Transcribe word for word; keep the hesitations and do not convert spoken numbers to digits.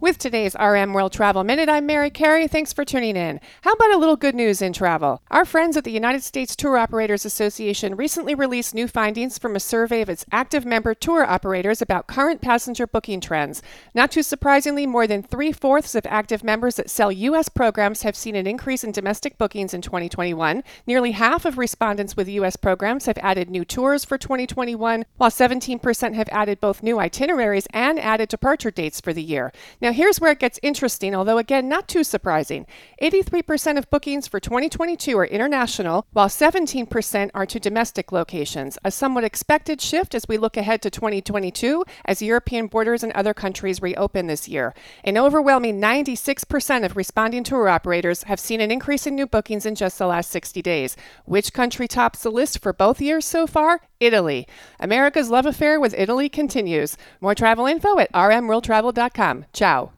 With today's R M World Travel Minute, I'm Mary Carey. Thanks for tuning in. How about a little good news in travel? Our friends at the United States Tour Operators Association recently released new findings from a survey of its active member tour operators about current passenger booking trends. Not too surprisingly, more than three-fourths of active members that sell U S programs have seen an increase in domestic bookings in twenty twenty-one. Nearly half of respondents with U S programs have added new tours for twenty twenty-one, while seventeen percent have added both new itineraries and added departure dates for the year. Now, here's where it gets interesting, although again, not too surprising. eighty-three percent of bookings for twenty twenty-two are international, while seventeen percent are to domestic locations, a somewhat expected shift as we look ahead to twenty twenty-two as European borders and other countries reopen this year. An overwhelming ninety-six percent of responding tour operators have seen an increase in new bookings in just the last sixty days. Which country tops the list for both years so far? Italy. America's love affair with Italy continues. More travel info at r m world travel dot com. Ciao.